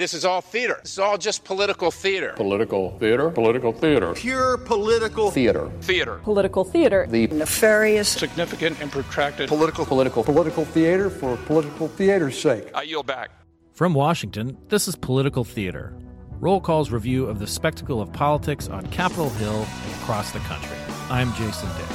This is all theater. This is all just political theater. Political theater. Political theater. Pure political theater. Theater. Political theater. The nefarious, significant, and protracted political theater for political theater's sake. I yield back. From Washington, this is Political Theater, Roll Call's review of the spectacle of politics on Capitol Hill and across the country. I'm Jason Dick.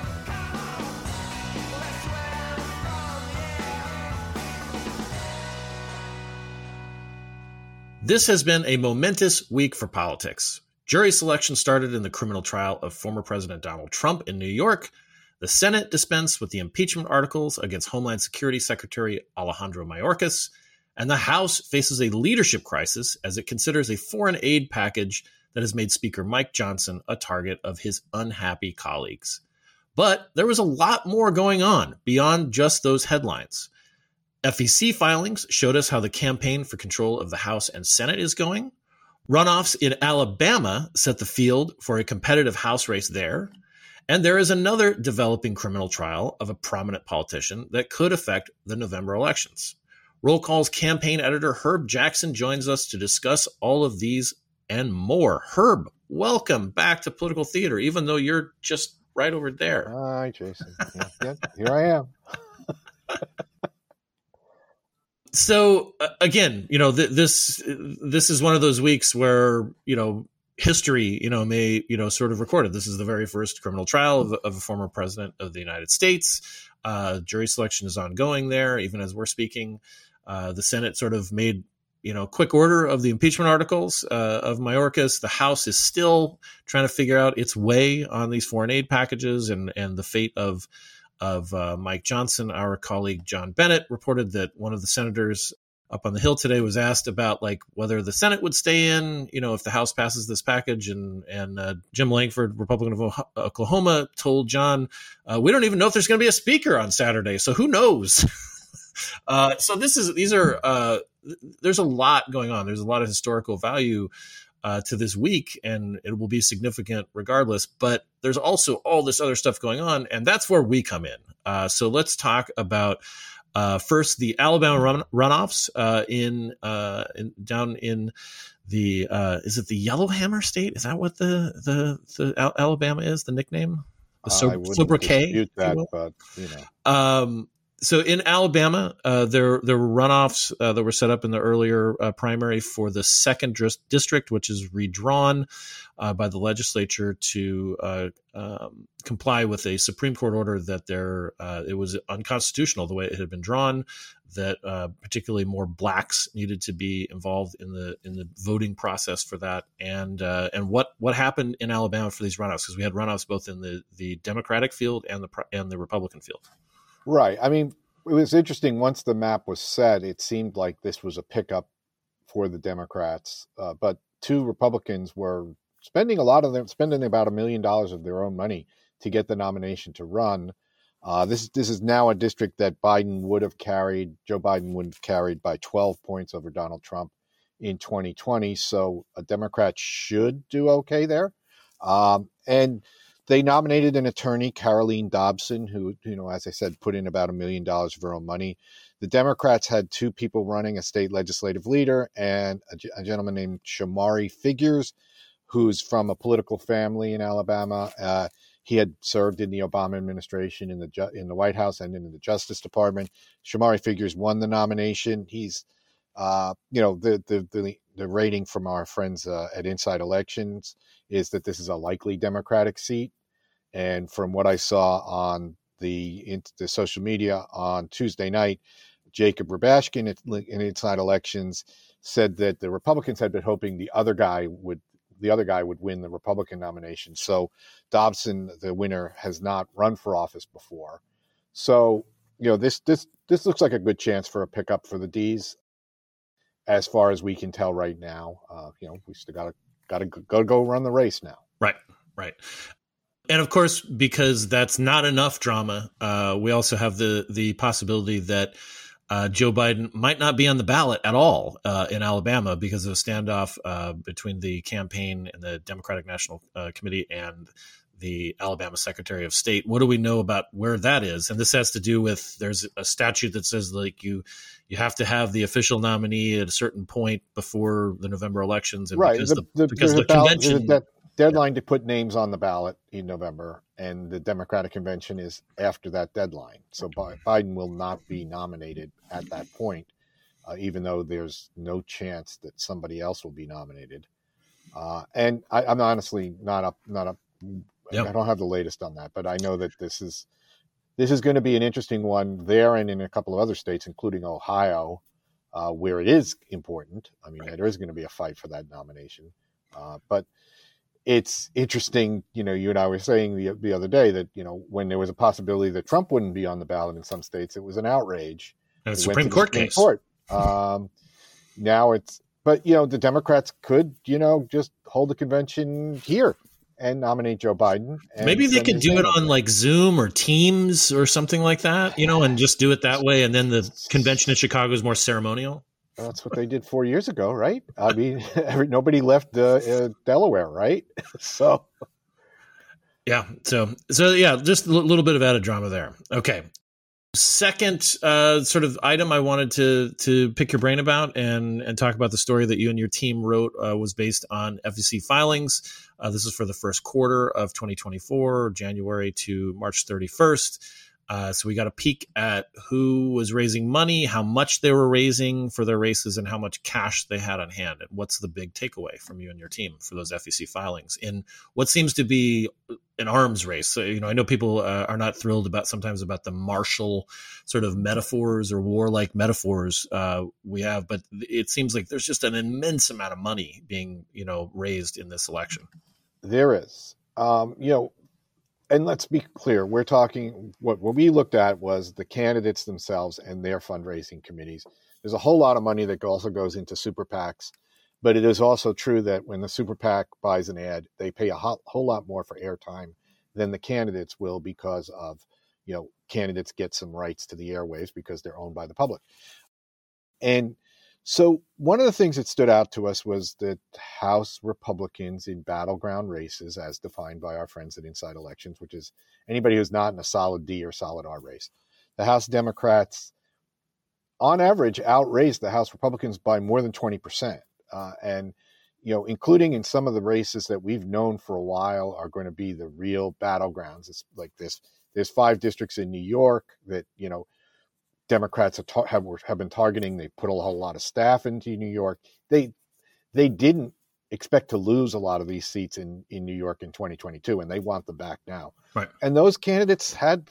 This has been a momentous week for politics. Jury selection started in the criminal trial of former President Donald Trump in New York. The Senate dispensed with the impeachment articles against Homeland Security Secretary Alejandro Mayorkas. And the House faces a leadership crisis as it considers a foreign aid package that has made Speaker Mike Johnson a target of his unhappy colleagues. But there was a lot more going on beyond just those headlines. FEC filings showed us how the campaign for control of the House and Senate is going. Runoffs in Alabama set the field for a competitive House race there. And there is another developing criminal trial of a prominent politician that could affect the November elections. Roll Call's campaign editor Herb Jackson joins us to discuss all of these and more. Herb, welcome back to Political Theater, even though you're just right over there. Hi, Jason. Yeah, here I am. So again, this is one of those weeks where, history, may, sort of recorded. This is the very first criminal trial of a former president of the United States. Jury selection is ongoing there, even as we're speaking. The Senate sort of made, quick order of the impeachment articles of Mayorkas. The House is still trying to figure out its way on these foreign aid packages and the fate of Mike Johnson. Our colleague John Bennett reported that one of the senators up on the Hill today was asked about whether the Senate would stay in, if the House passes this package. And Jim Langford, Republican of Oklahoma, told John, we don't even know if there's going to be a speaker on Saturday. So who knows? So there's a lot going on. There's a lot of historical value to this week, and it will be significant regardless. But there's also all this other stuff going on, and that's where we come in. So let's talk about first the Alabama runoffs down in the is it the Yellowhammer State? Is that what the Alabama is? The nickname, the sobriquet. So in Alabama, there were runoffs that were set up in the earlier primary for the 2nd district, which is redrawn by the legislature to comply with a Supreme Court order that it was unconstitutional the way it had been drawn, that particularly more blacks needed to be involved in the voting process for that. And what happened in Alabama for these runoffs, because we had runoffs both in the Democratic field and the Republican field. Right. I mean, it was interesting. Once the map was set, it seemed like this was a pickup for the Democrats. But two Republicans were spending about $1 million of their own money to get the nomination to run. This is now a district that Joe Biden would have carried by 12 points over Donald Trump in 2020. So a Democrat should do okay there. And they nominated an attorney, Caroline Dobson, who, as I said, put in about $1 million of her own money. The Democrats had two people running, a state legislative leader and a gentleman named Shamari Figures, who's from a political family in Alabama. He had served in the Obama administration in the White House and in the Justice Department. Shamari Figures won the nomination. He's, the rating from our friends at Inside Elections is that this is a likely Democratic seat. And from what I saw on the social media on Tuesday night, Jacob Rabashkin in Inside Elections said that the Republicans had been hoping the other guy would win the Republican nomination. So Dobson, the winner, has not run for office before. So, this looks like a good chance for a pickup for the D's. As far as we can tell right now, we still got to go run the race now. Right. And of course, because that's not enough drama, we also have the possibility that Joe Biden might not be on the ballot at all in Alabama because of a standoff between the campaign and the Democratic National Committee and the Alabama Secretary of State. What do we know about where that is? And this has to do with, there's a statute that says like you have to have the official nominee at a certain point before the November elections. And right. because the convention, that deadline to put names on the ballot in November, and the Democratic convention is after that deadline. So Biden will not be nominated at that point, even though there's no chance that somebody else will be nominated. And I'm honestly not up. Yep. I don't have the latest on that, but I know that this is going to be an interesting one there and in a couple of other states, including Ohio, where it is important. I mean, there is going to be a fight for that nomination. But it's interesting, you and I were saying the other day that, when there was a possibility that Trump wouldn't be on the ballot in some states, it was an outrage. And a Supreme Court case. Now but the Democrats could, just hold the convention here and nominate Joe Biden. Maybe they could do it on like Zoom or Teams or something like that, and just do it that way. And then the convention in Chicago is more ceremonial. That's what they did 4 years ago, right? I mean, nobody left Delaware, right? So, yeah. So yeah, just a little bit of added drama there. Okay. Second sort of item I wanted to pick your brain about and talk about the story that you and your team wrote was based on FEC filings. This is for the first quarter of 2024, January to March 31st. So we got a peek at who was raising money, how much they were raising for their races, and how much cash they had on hand. And what's the big takeaway from you and your team for those FEC filings in what seems to be an arms race? So, I know people are not thrilled sometimes about the martial sort of metaphors or warlike metaphors we have, but it seems like there's just an immense amount of money being, raised in this election. There is, and let's be clear, we're talking, what we looked at was the candidates themselves and their fundraising committees. There's a whole lot of money that also goes into super PACs, but it is also true that when the super PAC buys an ad, they pay a whole lot more for airtime than the candidates will because of, candidates get some rights to the airwaves because they're owned by the public. And so one of the things that stood out to us was that House Republicans in battleground races, as defined by our friends at Inside Elections, which is anybody who's not in a solid D or solid R race, the House Democrats, on average, outraised the House Republicans by more than 20%. And, including in some of the races that we've known for a while are going to be the real battlegrounds. It's like this. There's 5 districts in New York that, Democrats have been targeting. They put a whole lot of staff into New York. They didn't expect to lose a lot of these seats in New York in 2022, and they want them back now. Right. And those candidates had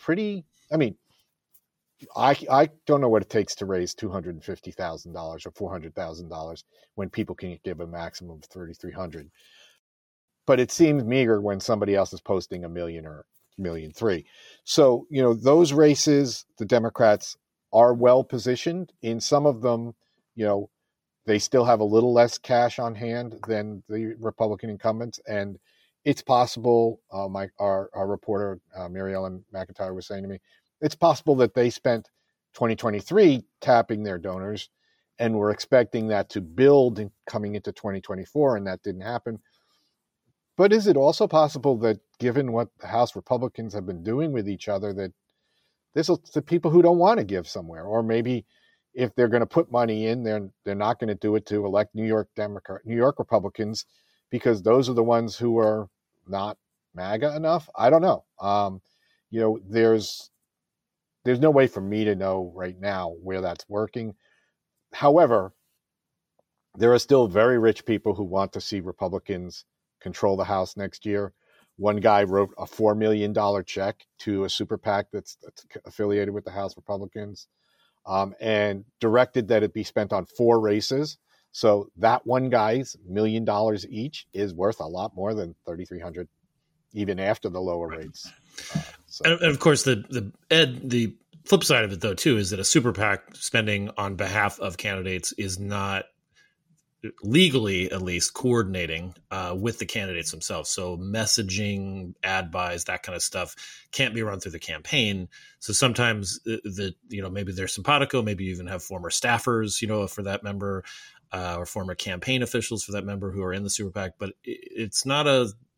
I don't know what it takes to raise $250,000 or $400,000 when people can give a maximum of $3,300. But it seems meager when somebody else is posting $1 million or $1.3 million. So, those races, the Democrats are well positioned. In some of them, they still have a little less cash on hand than the Republican incumbents. And it's possible, our reporter, Mary Ellen McIntyre, was saying to me, it's possible that they spent 2023 tapping their donors and were expecting that to build coming into 2024, and that didn't happen. But is it also possible that given what the House Republicans have been doing with each other, that this will to people who don't want to give somewhere, or maybe if they're going to put money in, they're not going to do it to elect New York Republicans because those are the ones who are not MAGA enough? I don't know. There's no way for me to know right now where that's working. However, there are still very rich people who want to see Republicans control the House next year. One guy wrote a $4 million check to a super PAC that's affiliated with the House Republicans and directed that it be spent on 4 races. So that one guy's $1 million each is worth a lot more than $3,300, even after the lower rates. And of course, the flip side of it, though, too, is that a super PAC spending on behalf of candidates is not legally, at least, coordinating with the candidates themselves. So messaging, ad buys, that kind of stuff can't be run through the campaign. So sometimes maybe they're simpatico, maybe you even have former staffers, for that member, or former campaign officials for that member who are in the super PAC. But it's not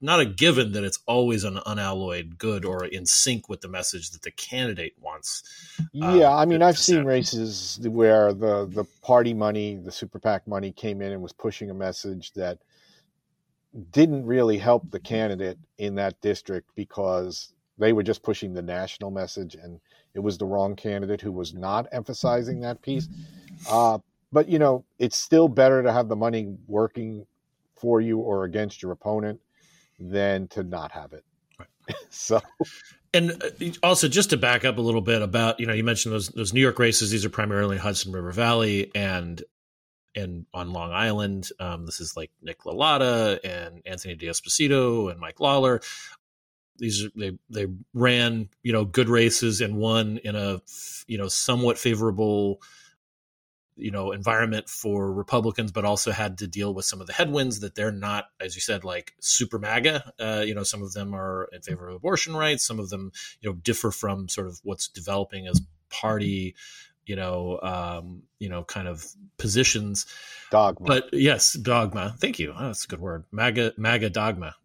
not a given that it's always an unalloyed good or in sync with the message that the candidate wants. Yeah, I mean, I've seen races where the party money, the super PAC money came in and was pushing a message that didn't really help the candidate in that district because they were just pushing the national message, and it was the wrong candidate who was not emphasizing that piece. But, you know, it's still better to have the money working for you or against your opponent than to not have it. Right. So, and also just to back up a little bit about, you know, you mentioned those New York races. These are primarily Hudson River Valley and on Long Island. This is like Nick LaLotta and Anthony D'Esposito and Mike Lawler. These are, they ran, you know, good races and won in a, you know, somewhat favorable, you know, environment for Republicans, but also had to deal with some of the headwinds that they're not, as you said, like super MAGA. You know, some of them are in favor of abortion rights. Some of them, you know, differ from sort of what's developing as party, you know, kind of positions. Dogma. But yes, dogma. Thank you. Oh, that's a good word. MAGA dogma.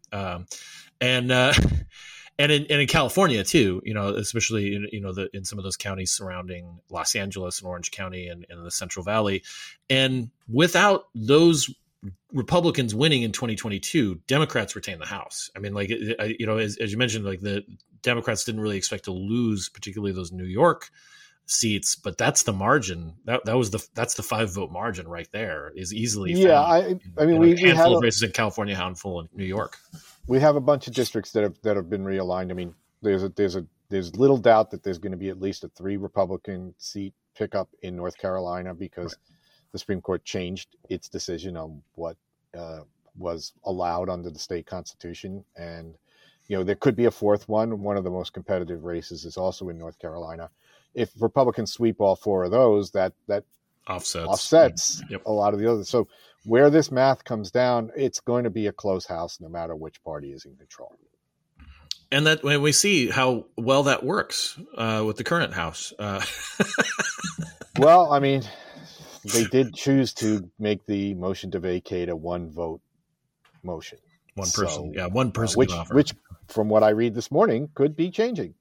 And in California too, you know, especially in some of those counties surrounding Los Angeles and Orange County and the Central Valley, and without those Republicans winning in 2022, Democrats retain the House. I mean, like, you know, as you mentioned, like the Democrats didn't really expect to lose, particularly those New York seats, but that's the margin. That's the 5-vote margin right there is easily. Yeah, I mean, we handful of races in California, handful in New York. We have a bunch of districts that have been realigned. I mean, there's little doubt that there's going to be at least a 3 Republican seat pickup in North Carolina because the Supreme Court changed its decision on what was allowed under the state constitution, and you know there could be a 4th one. One of the most competitive races is also in North Carolina. If Republicans sweep all 4 of those, that offsets Yep. a lot of the others. So where this math comes down, it's going to be a close house no matter which party is in control. And that when we see how well that works with the current House. Well, I mean, they did choose to make the motion to vacate a 1-vote motion. One person can offer. Which, from what I read this morning, could be changing.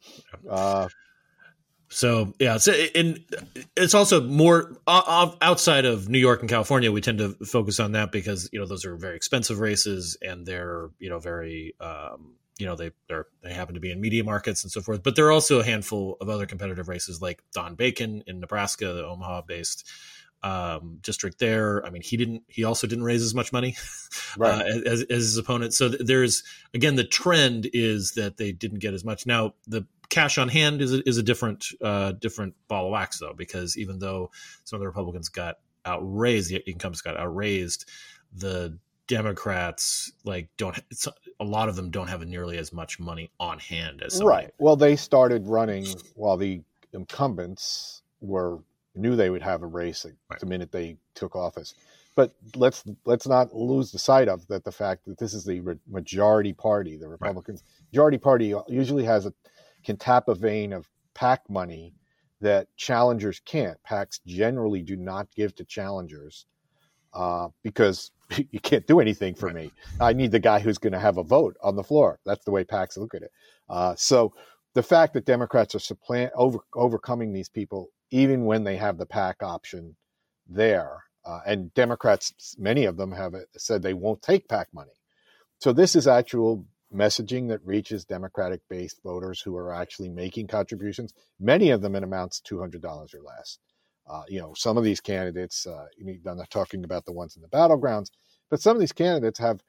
So yeah, and it's also more outside of New York and California. We tend to focus on that because you know those are very expensive races, and they're you know very you know they happen to be in media markets and so forth. But there are also a handful of other competitive races like Don Bacon in Nebraska, the Omaha-based district there. I mean, he also didn't raise as much money right. as his opponent. So there's again the trend is that they didn't get as much. Now the cash on hand is a different ball of wax though, because even though some of the Republicans got outraised, the incomes got outraised, the Democrats a lot of them don't have nearly as much money on hand as somebody. Right. Well, they started running while the incumbents knew they would have a race the minute they took office. But let's not lose the sight of the fact that this is the majority party. The Republicans majority party usually can tap a vein of PAC money that challengers can't. PACs generally do not give to challengers because you can't do anything for me. I need the guy who's going to have a vote on the floor. That's the way PACs look at it. So the fact that Democrats are overcoming these people, even when they have the PAC option there, and Democrats, many of them have said they won't take PAC money. So this is actual messaging that reaches Democratic-based voters who are actually making contributions, many of them in amounts $200 or less. You know, some of these candidates, I'm not talking about the ones in the battlegrounds, but some of these candidates have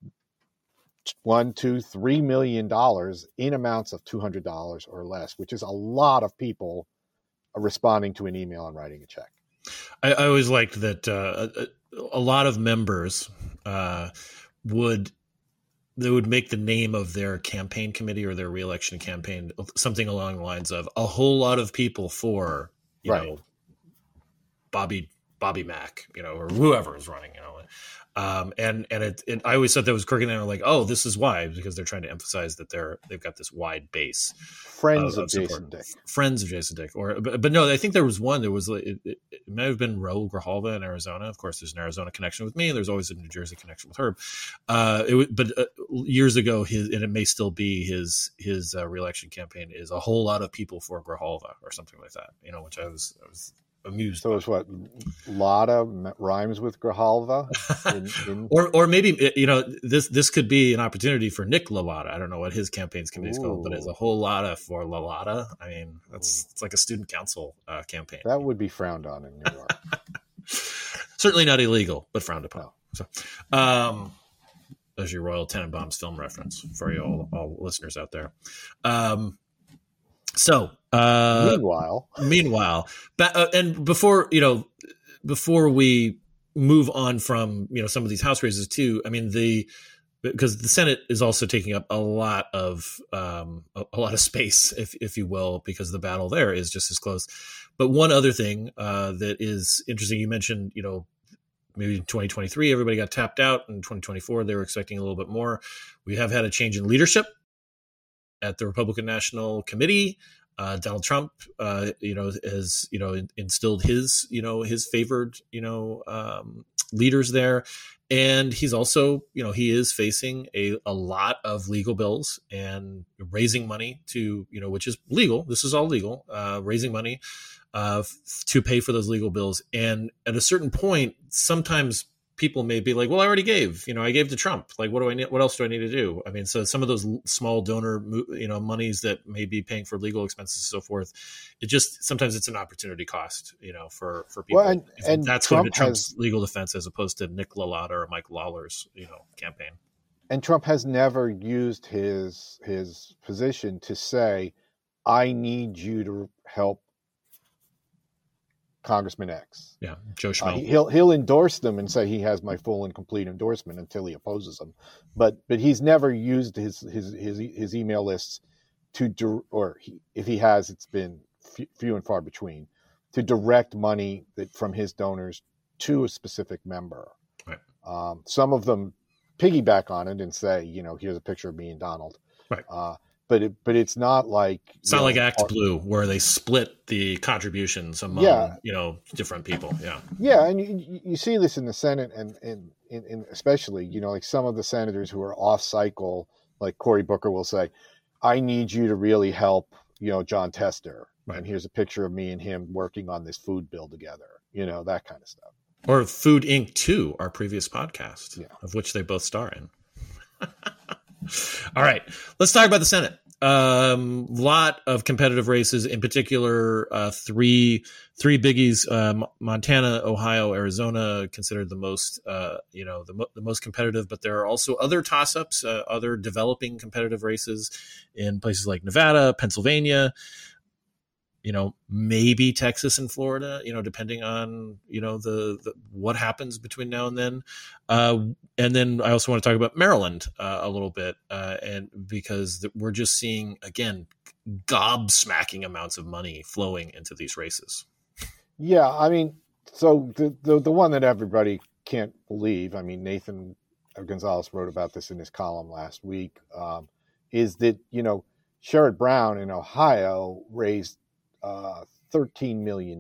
$1, $2, $3 million in amounts of $200 or less, which is a lot of people responding to an email and writing a check. I always liked that a lot of members would make the name of their campaign committee or their reelection campaign something along the lines of a whole lot of people for you know Bobby Mack, you know, or whoever is running, you know. And I always thought that was crooked. And I'm like, oh, this is why, because they're trying to emphasize that they've got this wide base. Friends of Jason Dick. Friends of Jason Dick. But no, I think there was one. There was it may have been Raul Grijalva in Arizona. Of course, there's an Arizona connection with me, and there's always a New Jersey connection with Herb. But years ago, and it may still be his reelection campaign is a whole lot of people for Grijalva or something like that. Which I was amused. So it's what Lotta rhymes with Grijalva, or maybe this could be an opportunity for Nick LaLotta. I don't know what his campaign's committee is called, but it's a whole lotta for LaLotta. I mean, it's like a student council campaign. That would be frowned on in New York. Certainly not illegal, but frowned upon. So, there's your Royal Tenenbaums film reference for you all listeners out there. Meanwhile, and before we move on from some of these House races too, I mean because the Senate is also taking up a lot of space, if you will, because the battle there is just as close. But one other thing that is interesting, you mentioned, maybe in 2023 everybody got tapped out. In 2024 they were expecting a little bit more. We have had a change in leadership at the Republican National Committee. Donald Trump, has instilled his favored leaders there, and he's also he is facing a lot of legal bills and raising money to which is legal. This is all legal. Raising money to pay for those legal bills, and at a certain point, sometimes people may be like, well, I already gave, I gave to Trump. Like, what do I need? What else do I need to do? I mean, so some of those small donor, monies that may be paying for legal expenses and so forth, sometimes it's an opportunity cost, for people. Well, and that's Trump going to Trump's legal defense as opposed to Nick LaLotta or Mike Lawler's, campaign. And Trump has never used his position to say, I need you to help Congressman X. Yeah, Joe Schmo. He'll endorse them and say he has my full and complete endorsement until he opposes them. But he's never used his email lists if he has, it's been few and far between, to direct money from his donors to a specific member. Right. Some of them piggyback on it and say, here's a picture of me and Donald. Right. But it's not like like Act Blue, where they split the contributions among different people. Yeah, and you see this in the Senate and especially like some of the senators who are off cycle, like Cory Booker will say, "I need you to really help John Tester," right. And here's a picture of me and him working on this food bill together. That kind of stuff. Or Food Inc. 2, our previous podcast, of which they both star in. All right, let's talk about the Senate. Lot of competitive races, in particular, three biggies: Montana, Ohio, Arizona, considered the most, the most competitive. But there are also other toss-ups, other developing competitive races in places like Nevada, Pennsylvania. Maybe Texas and Florida, depending on, the what happens between now and then. And then I also want to talk about Maryland a little bit, and because we're just seeing, again, gobsmacking amounts of money flowing into these races. Yeah, I mean, so the one that everybody can't believe, I mean, Nathan Gonzalez wrote about this in his column last week, is that, Sherrod Brown in Ohio raised $13 million,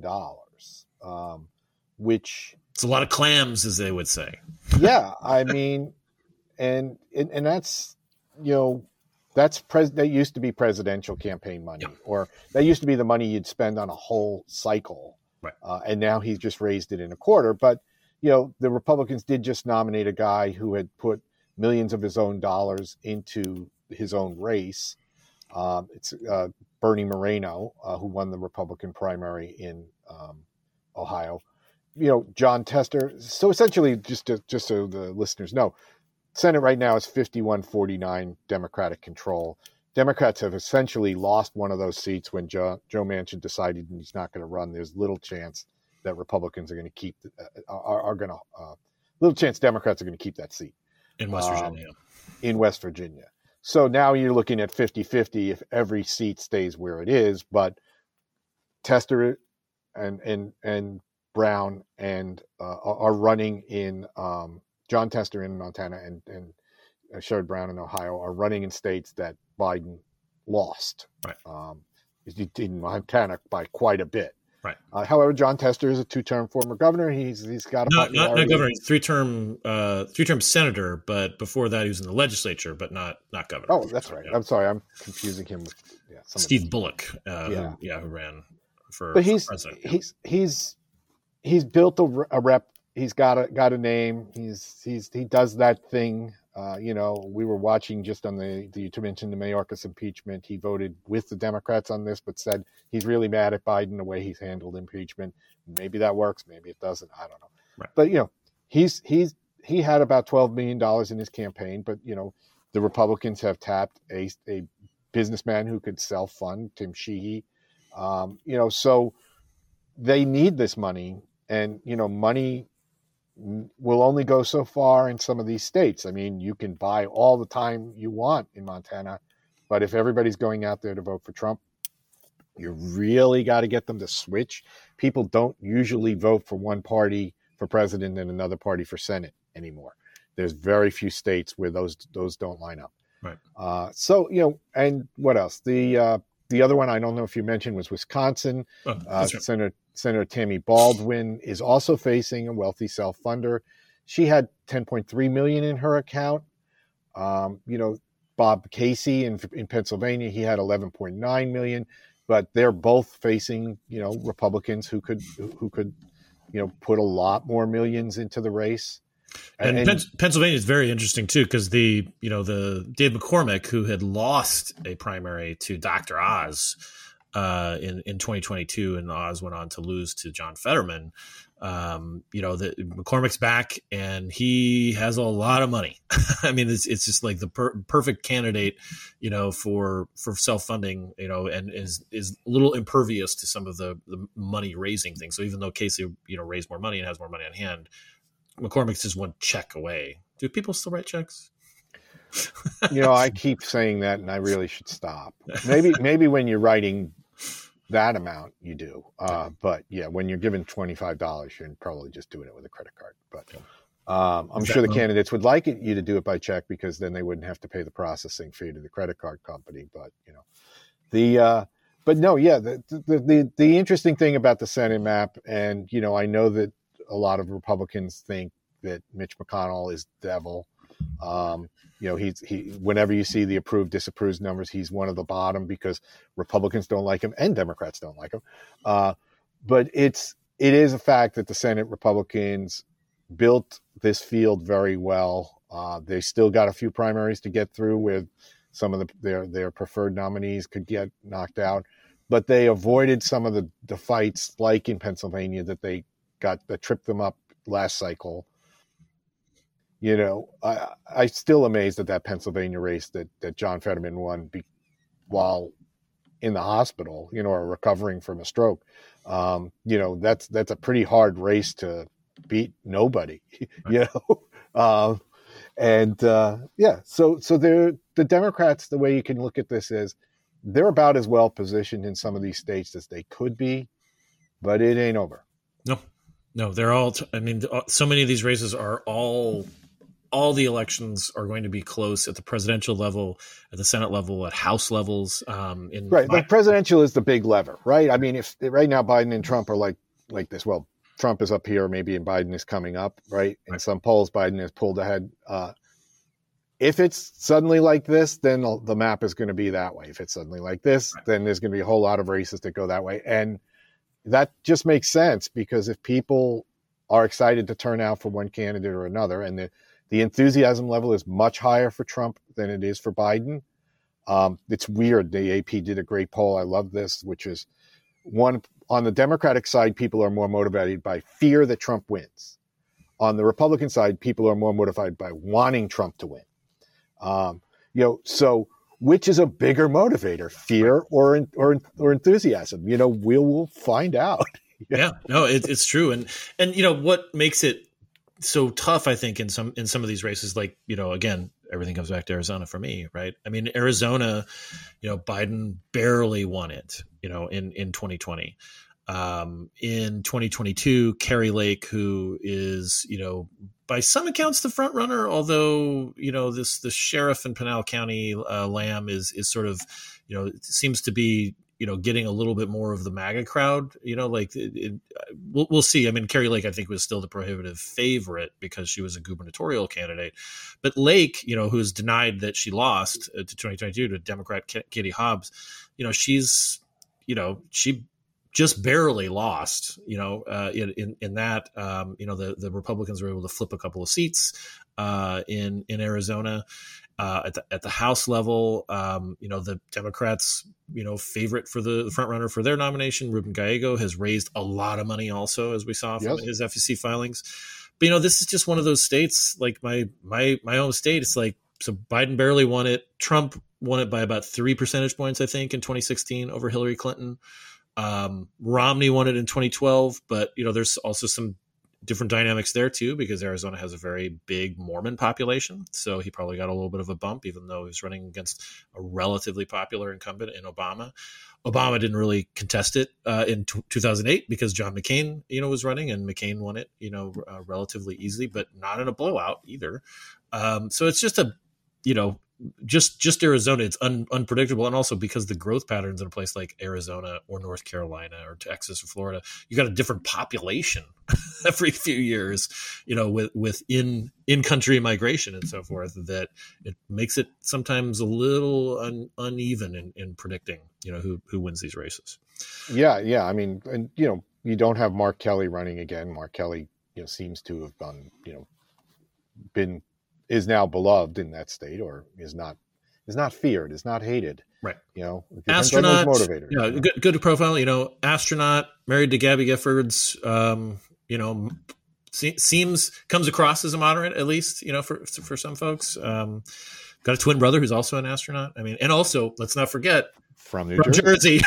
which it's a lot of clams, as they would say. Yeah, I mean, and that's that used to be presidential campaign money, or that used to be the money you'd spend on a whole cycle, right? And now he's just raised it in a quarter. But the Republicans did just nominate a guy who had put millions of his own dollars into his own race. It's Bernie Moreno, who won the Republican primary in Ohio. John Tester. So essentially, just so the listeners know, Senate right now is 51-49 Democratic control. Democrats have essentially lost one of those seats when Joe Manchin decided he's not going to run. There's little chance that Republicans are going to keep little chance Democrats are going to keep that seat in West Virginia. In West Virginia. So now you're looking at 50-50 if every seat stays where it is, but Tester and Brown and are running in John Tester in Montana and Sherrod Brown in Ohio are running in states that Biden lost. Right. In Montana by quite a bit. Right. However, John Tester is a 2-term former governor. He's got a not governor. He's three-term senator, but before that he was in the legislature, but not governor. Oh, that's right. Yeah. I'm sorry, I'm confusing him with Steve Bullock, who ran for. But he's president. He's built a rep. He's got a name. He does that thing. We were watching just on you mentioned the Mayorkas impeachment. He voted with the Democrats on this, but said he's really mad at Biden the way he's handled impeachment. Maybe that works. Maybe it doesn't. I don't know. Right. But he had about $12 million in his campaign. But the Republicans have tapped a businessman who could self-fund, Tim Sheehy. So they need this money, and money will only go so far in some of these states. I mean, you can buy all the time you want in Montana, but if everybody's going out there to vote for Trump, you really got to get them to switch. People don't usually vote for one party for president and another party for Senate anymore. There's very few states where those don't line up. Right. And what else? The other one I don't know if you mentioned was Wisconsin. That's right. Senator Tammy Baldwin is also facing a wealthy self-funder. She had $10.3 million in her account. Bob Casey in Pennsylvania, he had $11.9 million. But they're both facing Republicans who could put a lot more millions into the race. And Pennsylvania is very interesting too, because the Dave McCormick, who had lost a primary to Dr. Oz in 2022, and Oz went on to lose to John Fetterman. McCormick's back, and he has a lot of money. I mean, it's just like the perfect candidate, for self-funding, and is a little impervious to some of the money raising things. So even though Casey, raised more money and has more money on hand, McCormick's just one check away. Do people still write checks? I keep saying that, and I really should stop. Maybe when you're writing that amount, you do. But yeah, when you're given $25, you're probably just doing it with a credit card. But I'm sure the candidates would like you to do it by check, because then they wouldn't have to pay the processing fee to the credit card company. But the interesting thing about the Senate map, and I know that a lot of Republicans think that Mitch McConnell is devil. He whenever you see the approved disapproves numbers, he's one of the bottom because Republicans don't like him and Democrats don't like him. But it is a fact that the Senate Republicans built this field very well. They still got a few primaries to get through with some of their preferred nominees could get knocked out, but they avoided some of the fights like in Pennsylvania that tripped them up last cycle. I still amazed at that Pennsylvania race that John Fetterman won while in the hospital, or recovering from a stroke. That's a pretty hard race to beat nobody, So the Democrats, the way you can look at this is they're about as well positioned in some of these states as they could be, but it ain't over. No, they're all. So many of these races are all the elections are going to be close at the presidential level, at the Senate level, at House levels. The presidential is the big lever, right? I mean, if right now Biden and Trump are like this, well, Trump is up here, maybe, and Biden is coming up, right? In some polls, Biden has pulled ahead. If it's suddenly like this, then the map is going to be that way. If it's suddenly like this, then there's going to be a whole lot of races that go that way, and that just makes sense because if people are excited to turn out for one candidate or another, and the enthusiasm level is much higher for Trump than it is for Biden. It's weird. The AP did a great poll. I love this, which is one on the Democratic side, people are more motivated by fear that Trump wins. On the Republican side, people are more motivated by wanting Trump to win. So which is a bigger motivator, fear or enthusiasm? We'll find out. Yeah, no, it's true. And what makes it so tough, I think, in some of these races, like, again, everything comes back to Arizona for me, right? I mean, Arizona, Biden barely won it, in 2020. In 2022, Kari Lake, who is, by some accounts the front runner, although, the sheriff in Pinal County, Lamb is sort of, seems to be, getting a little bit more of the MAGA crowd, we'll see. I mean, Kari Lake, I think, was still the prohibitive favorite because she was a gubernatorial candidate. But Lake, who's denied that she lost to 2022 to Democrat Katie Hobbs, she just barely lost, in that, the Republicans were able to flip a couple of seats in Arizona. At the House level, the Democrats, favorite for the front runner for their nomination, Ruben Gallego, has raised a lot of money also, as we saw from his FEC filings. But, this is just one of those states, like my own state. It's like, so Biden barely won it. Trump won it by about 3 percentage points, I think, in 2016 over Hillary Clinton. Romney won it in 2012, but, there's also some different dynamics there too, because Arizona has a very big Mormon population. So he probably got a little bit of a bump, even though he was running against a relatively popular incumbent in Obama. Obama didn't really contest it in 2008 because John McCain, was running, and McCain won it, relatively easily, but not in a blowout either. So it's just just Arizona, it's unpredictable. And also because the growth patterns in a place like Arizona or North Carolina or Texas or Florida, you got a different population every few years, with in-country migration and so forth, that it makes it sometimes a little uneven in predicting, who wins these races. Yeah. I mean, and, you don't have Mark Kelly running again. Mark Kelly, seems to have gone, is now beloved in that state, or is not feared, is not hated. Right. Astronaut, motivators. Yeah, good profile. Astronaut, married to Gabby Giffords. Comes across as a moderate, at least, for some folks. Got a twin brother who's also an astronaut. I mean, and also let's not forget from New Jersey.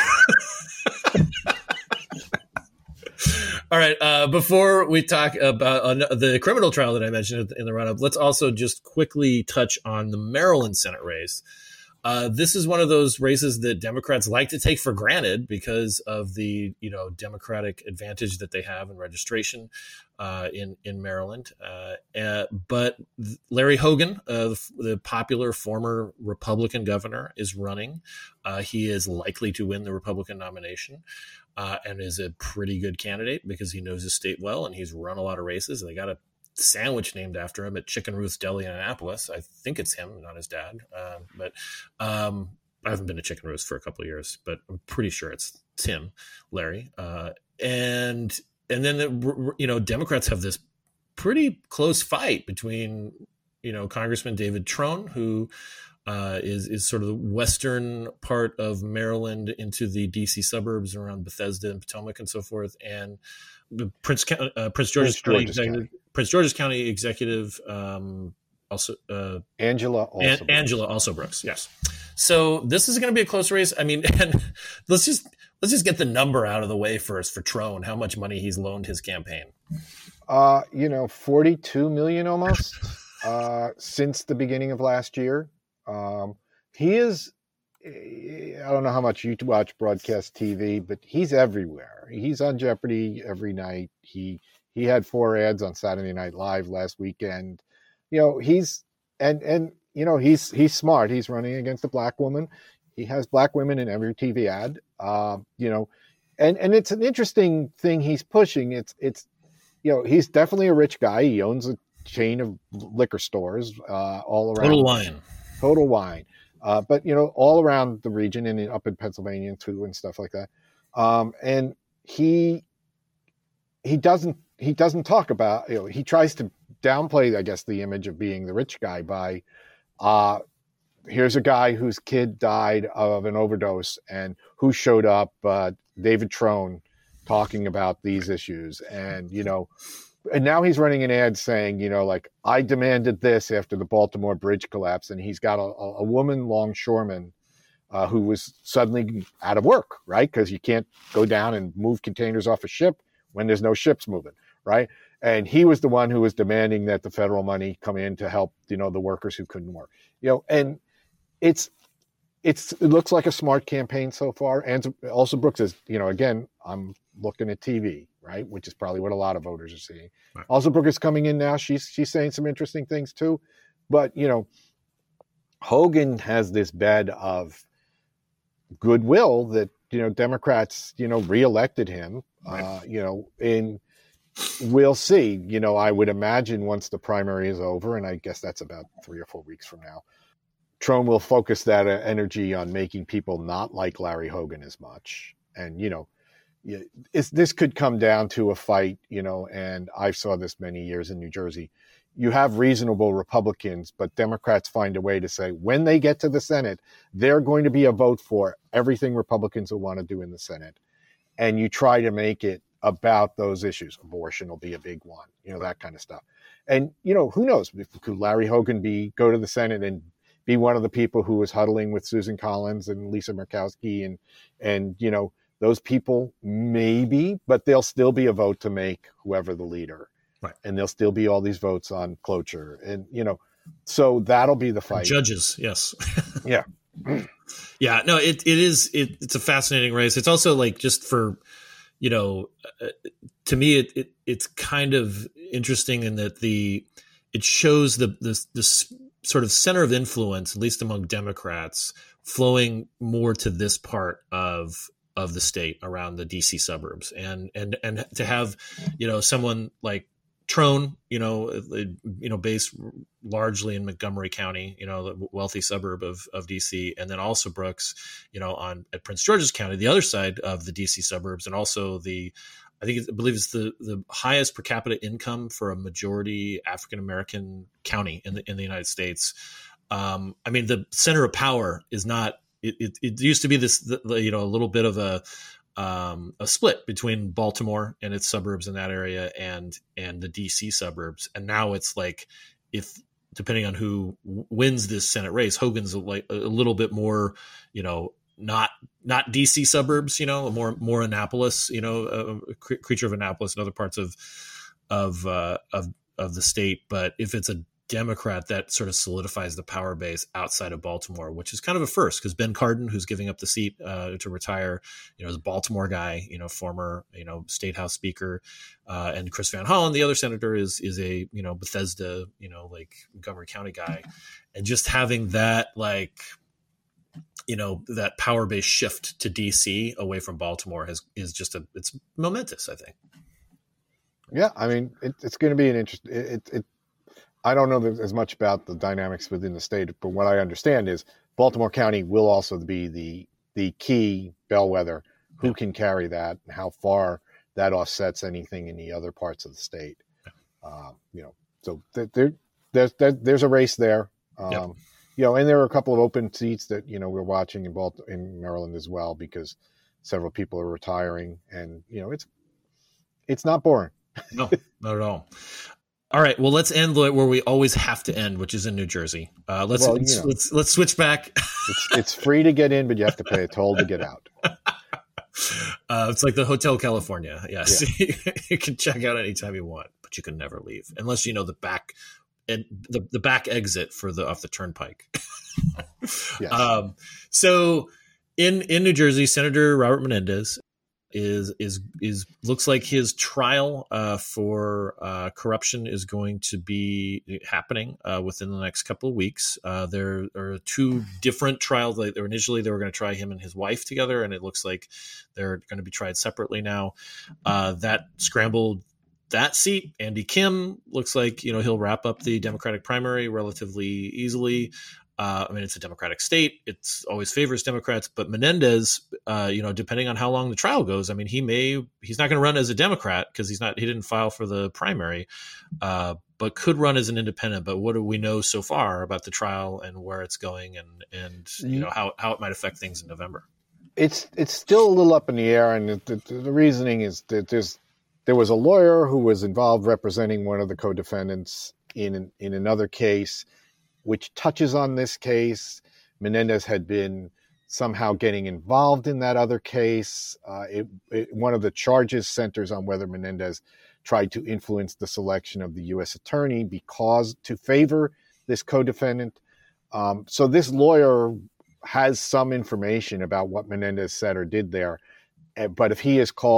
All right. Before we talk about the criminal trial that I mentioned in the run-up, let's also just quickly touch on the Maryland Senate race. This is one of those races that Democrats like to take for granted because of the Democratic advantage that they have in registration in Maryland. But Larry Hogan, the popular former Republican governor, is running. He is likely to win the Republican nomination. And is a pretty good candidate because he knows his state well, and he's run a lot of races. And they got a sandwich named after him at Chicken Ruth's Deli in Annapolis. I think it's him, not his dad. But I haven't been to Chicken Ruth's for a couple of years, but I'm pretty sure it's him, Larry. And then Democrats have this pretty close fight between Congressman David Trone, who is sort of the western part of Maryland into the DC suburbs around Bethesda and Potomac and so forth, and the Prince George's County executive, also Angela Brooks. Yes. So this is going to be a close race. I mean, and let's just get the number out of the way first for Trone, how much money he's loaned his campaign. 42 million almost since the beginning of last year. He is, I don't know how much you watch broadcast TV, but he's everywhere. He's on Jeopardy every night. He had 4 ads on Saturday Night Live last weekend. He's smart. He's running against a black woman. He has black women in every TV ad. And it's an interesting thing he's pushing. It's he's definitely a rich guy. He owns a chain of liquor stores all around. Total Wine. But, all around the region and up in Pennsylvania too and stuff like that. And he doesn't talk about, he tries to downplay, I guess, the image of being the rich guy by, here's a guy whose kid died of an overdose and who showed up, David Trone, talking about these issues. And, and now he's running an ad saying, I demanded this after the Baltimore bridge collapse. And he's got a woman longshoreman who was suddenly out of work, right? Because you can't go down and move containers off a ship when there's no ships moving, right? And he was the one who was demanding that the federal money come in to help, the workers who couldn't work. And it looks like a smart campaign so far. And also Brooks is, again, I'm looking at TV, right? Which is probably what a lot of voters are seeing. Right. Alsabrook is coming in now. She's saying some interesting things too. But, Hogan has this bed of goodwill that, Democrats, reelected him, Right. and we'll see. I would imagine once the primary is over, and I guess that's about 3 or 4 weeks from now, Trump will focus that energy on making people not like Larry Hogan as much. And, this could come down to a fight, and I saw this many years in New Jersey. You have reasonable Republicans, but Democrats find a way to say when they get to the Senate, they're going to be a vote for everything Republicans will want to do in the Senate. And you try to make it about those issues. Abortion will be a big one, that kind of stuff. And, who knows? Could Larry Hogan go to the Senate and be one of the people who was huddling with Susan Collins and Lisa Murkowski and those people? Maybe, but there'll still be a vote to make whoever the leader. Right. And there'll still be all these votes on cloture. And, so that'll be the fight. Judges, yes. Yeah. Yeah, no, it's a fascinating race. It's also like just for, to me, it's kind of interesting in that it shows the sort of center of influence, at least among Democrats, flowing more to this part of the state around the DC suburbs, and to have, someone like Trone, based largely in Montgomery County, the wealthy suburb of DC, and then also Brooks, at Prince George's County, the other side of the DC suburbs, and also I believe it's the highest per capita income for a majority African American county in the United States. The center of power is not. It used to be this, a little bit of a split between Baltimore and its suburbs in that area and the DC suburbs. And now it's like, if depending on who wins this Senate race, Hogan's like a little bit more, not DC suburbs, more Annapolis, a creature of Annapolis and other parts of the state. But if it's a Democrat, that sort of solidifies the power base outside of Baltimore, which is kind of a first, because Ben Cardin, who's giving up the seat to retire, is a Baltimore guy, former, state house speaker, and Chris Van Hollen, the other senator, is a, Bethesda, like Montgomery County guy. And just having that, like, that power base shift to DC away from Baltimore is just it's momentous, I think. Yeah. It's going to be an interesting, I don't know as much about the dynamics within the state, but what I understand is Baltimore County will also be the key bellwether who can carry that and how far that offsets anything in the other parts of the state. So there's a race there. And there are a couple of open seats that, we're watching in Maryland as well, because several people are retiring, and, it's not boring. No, not at all. All right. Well, let's end where we always have to end, which is in New Jersey. Let's switch back. It's free to get in, but you have to pay a toll to get out. It's like the Hotel California. Yes, yeah. You can check out anytime you want, but you can never leave unless you know the back and the back exit off the turnpike. Yes. So in New Jersey, Senator Robert Menendez is looks like his trial for corruption is going to be happening within the next couple of weeks. There are two different trials. Initially, they were going to try him and his wife together, and it looks like they're going to be tried separately now. That scrambled that seat. Andy Kim looks like he'll wrap up the Democratic primary relatively easily. It's a Democratic state. It's always favors Democrats, but Menendez, depending on how long the trial goes, he's not going to run as a Democrat because he didn't file for the primary, but could run as an independent. But what do we know so far about the trial and where it's going and how it might affect things in November? It's still a little up in the air. And the reasoning is that there was a lawyer who was involved representing one of the co-defendants in another case, which touches on this case. Menendez had been somehow getting involved in that other case. One of the charges centers on whether Menendez tried to influence the selection of the U.S. attorney to favor this co-defendant. So this lawyer has some information about what Menendez said or did there. But if he is called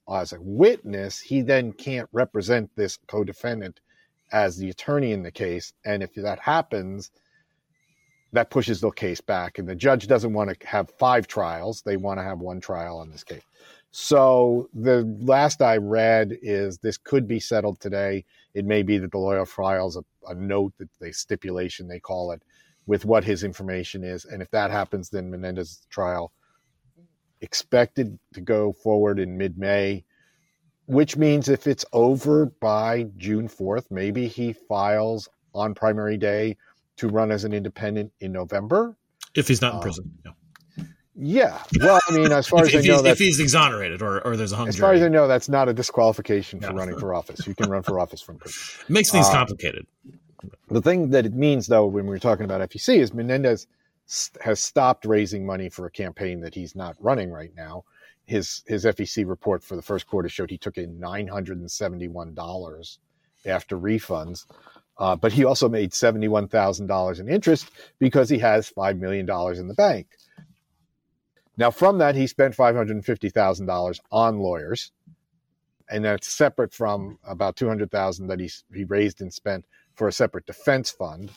as a witness, he then can't represent this co-defendant as the attorney in the case. And if that happens, that pushes the case back. And the judge doesn't want to have 5 trials. They want to have 1 trial on this case. So the last I read is this could be settled today. It may be that the lawyer files a note, that they stipulation, they call it, with what his information is. And if that happens, then Menendez's trial expected to go forward in mid-May, which means if it's over by June 4th, maybe he files on primary day to run as an independent in November. If he's not in prison. Yeah. Yeah. Well, I mean, as far as I know, if he's exonerated or there's a hung jury. As far as I know, that's not a disqualification for running for office. You can run for office from prison. It makes things complicated. The thing that it means, though, when we're talking about FEC, is Menendez has stopped raising money for a campaign that he's not running right now. His FEC report for the first quarter showed he took in $971 after refunds. But he also made $71,000 in interest because he has $5 million in the bank. Now, from that, he spent $550,000 on lawyers, and that's separate from about $200,000 that he raised and spent for a separate defense fund.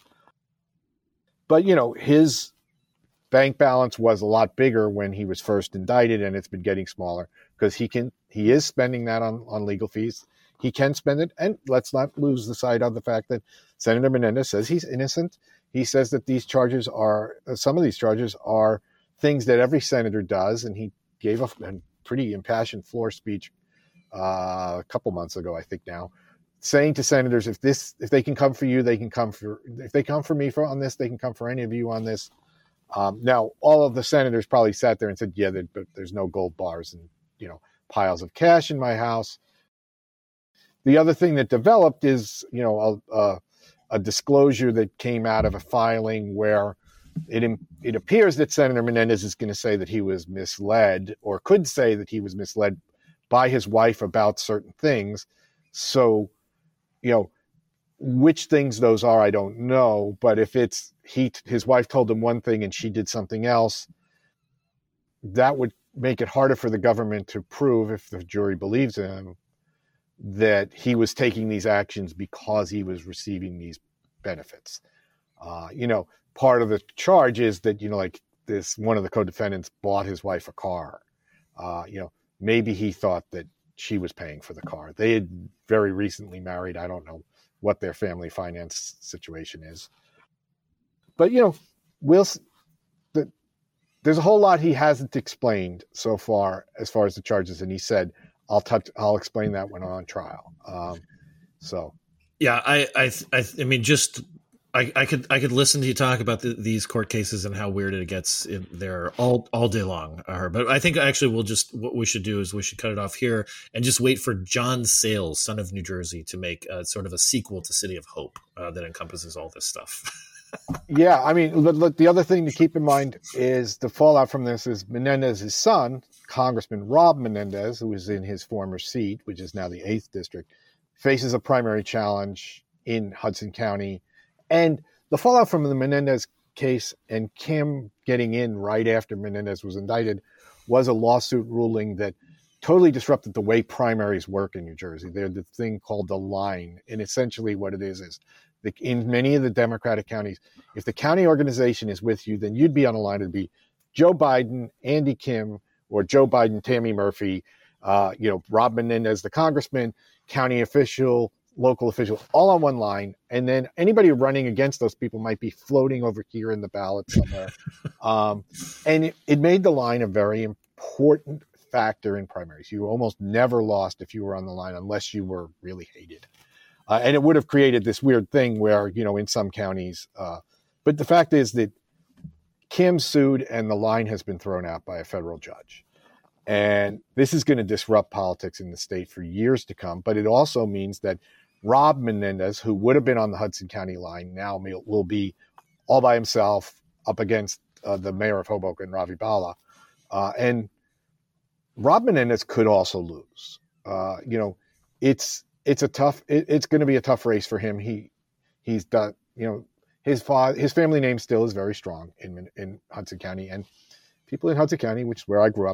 But, his bank balance was a lot bigger when he was first indicted, and it's been getting smaller because he is spending that on legal fees. He can spend it, and let's not lose the sight of the fact that Senator Menendez says he's innocent. He says that some of these charges are things that every senator does, and he gave a pretty impassioned floor speech a couple months ago, I think now, saying to senators, if they can come for you, they can come for. If they come for me on this, they can come for any of you on this. Now, all of the senators probably sat there and said, "Yeah, but there's no gold bars and piles of cash in my house." The other thing that developed is a disclosure that came out of a filing where it appears that Senator Menendez is going to say that he was misled, or could say that he was misled by his wife about certain things. So, which things those are, I don't know. But if it's his wife told him one thing and she did something else, that would make it harder for the government to prove, if the jury believes him, that he was taking these actions because he was receiving these benefits. Part of the charge is that, one of the co-defendants bought his wife a car. Maybe he thought that she was paying for the car. They had very recently married. I don't know what their family finance situation is. But, there's a whole lot he hasn't explained so far as the charges. And he said, I'll explain that when on trial. Yeah, I mean, just I could listen to you talk about these court cases and how weird it gets in there all day long. But I think actually what we should do is we should cut it off here and just wait for John Sayles, son of New Jersey, to make sort of a sequel to City of Hope that encompasses all this stuff. Yeah, I mean, look, the other thing to keep in mind is the fallout from this is Menendez's son, Congressman Rob Menendez, who is in his former seat, which is now the 8th District, faces a primary challenge in Hudson County. And the fallout from the Menendez case and Kim getting in right after Menendez was indicted was a lawsuit ruling that totally disrupted the way primaries work in New Jersey. They're the thing called the line. And essentially what it is in many of the Democratic counties, if the county organization is with you, then you'd be on a line. It'd be Joe Biden, Andy Kim, or Joe Biden, Tammy Murphy, Rob Menendez, the congressman, county official, local official, all on one line. And then anybody running against those people might be floating over here in the ballot somewhere. And it made the line a very important factor in primaries. You almost never lost if you were on the line unless you were really hated. And it would have created this weird thing where, in some counties, but the fact is that Kim sued and the line has been thrown out by a federal judge. And this is going to disrupt politics in the state for years to come. But it also means that Rob Menendez, who would have been on the Hudson County line, now will be all by himself up against the mayor of Hoboken, Ravi Bala. And Rob Menendez could also lose. It's going to be a tough race for him. He's done, his family name still is very strong in Hudson County, and people in Hudson County, which is where I grew up,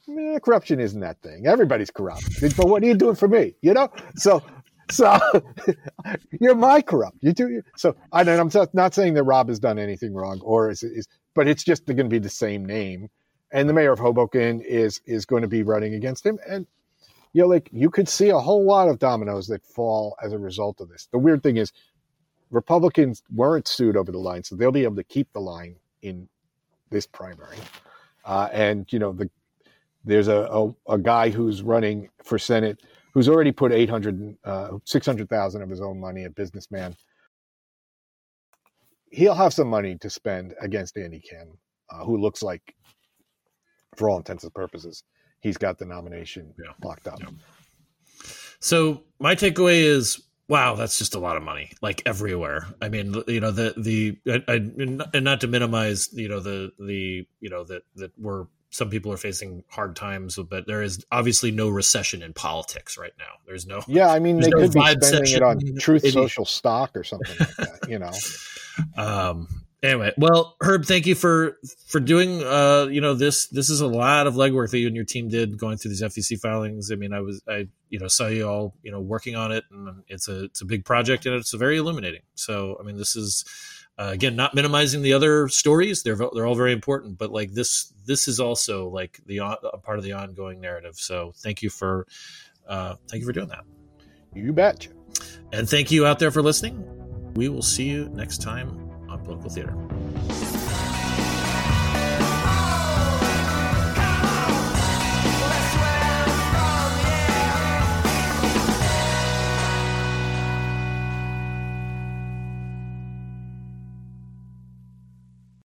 corruption isn't that thing. Everybody's corrupt. But what are you doing for me? You know? So you're my corrupt. You do. So I'm not saying that Rob has done anything wrong, but it's just going to be the same name. And the mayor of Hoboken is going to be running against him. And, you could see a whole lot of dominoes that fall as a result of this. The weird thing is Republicans weren't sued over the line, so they'll be able to keep the line in this primary. There's a guy who's running for Senate who's already put $600,000 of his own money, a businessman. He'll have some money to spend against Andy Kim, who looks like, for all intents and purposes, he's got the nomination locked up. Yeah. So my takeaway is, wow, that's just a lot of money, like everywhere. I mean, and not to minimize, that some people are facing hard times, but there is obviously no recession in politics right now. There's no. Yeah, I mean, they could be spending it on Truth Social stock or something like that, Anyway, well, Herb, thank you for doing, this. This is a lot of legwork that you and your team did going through these FEC filings. I mean, I saw you all, working on it, and it's a big project, and it's very illuminating. So, I mean, this is, again, not minimizing the other stories. They're all very important, but like this is also like a part of the ongoing narrative. So thank you for doing that. You betcha. And thank you out there for listening. We will see you next time on Political Theater.